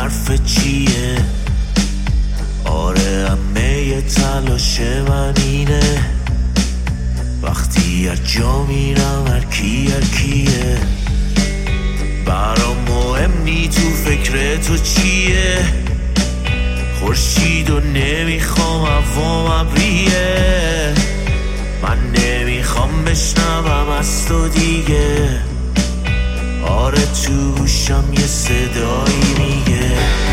حرف چیه؟ آره همه تلاش من اینه وقتی هر جا میرم هر کیه برام مهم نی تو فکر تو چیه خورشید و نمیخوام هوام ابریه من نمیخوام بشنوم از تو دیگه آره تو گوشم یه صدایی میگه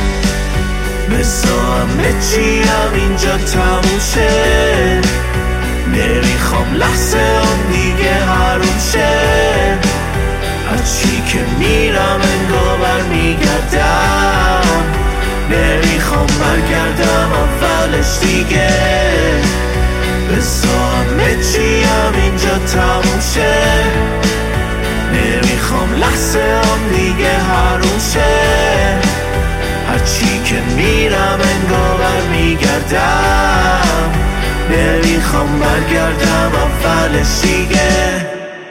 بذار همه چیم اینجا تموم شه نمیخوام لحظه هم دیگه حروم شه هرچی که میرم انگار برمیگردم نمیخوام برگردم اولش دیگه بذار همه چیم اینجا تموم شه نمیخوام لحظه هم دیگه حروم شه هرچی که میرم انگار برمیگردم نمیخوام برگردم اولش دیگه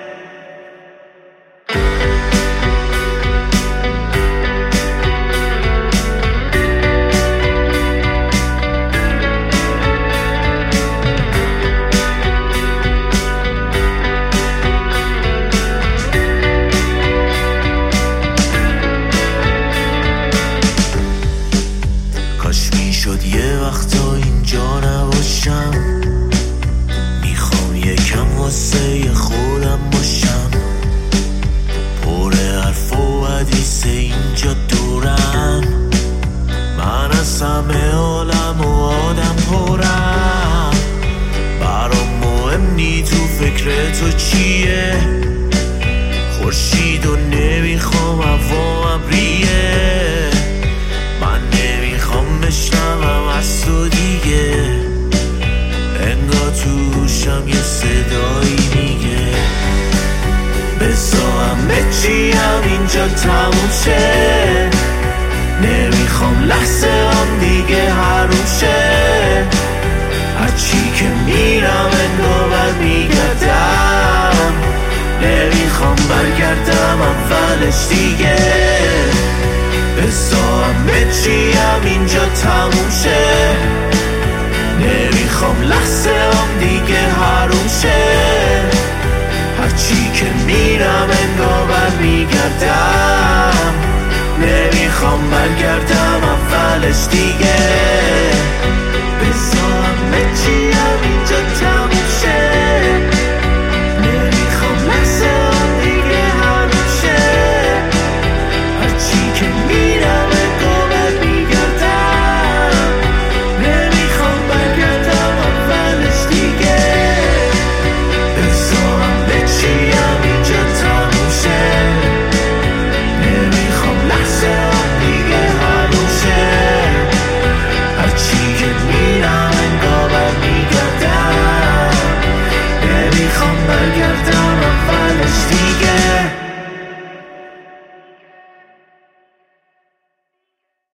شد یه وقتا اینجا نباشم میخوام یکم واسه خودم باشم پر حرف و حدیث اینجا دورم من از همه عالم و آدم پرم برام مهم نی تو فکر تو چیه خورشید و نمیخوام هوام ابریه من نمیخوام بشنوم از تو دیگه انگار توشم یه صدایی میگه بذار همه چیم اینجا تموم شه نمیخوام لحظه هم دیگه حروم شه هرچی که میرم انگار برمیگردم نمیخوام برگردم اولش دیگه بذار همه چیم اینجا تموم شه نمیخوام لحظه هم دیگه حروم شه هرچی که میرم انگار برمیگردم نمیخوام برگردم اولش دیگه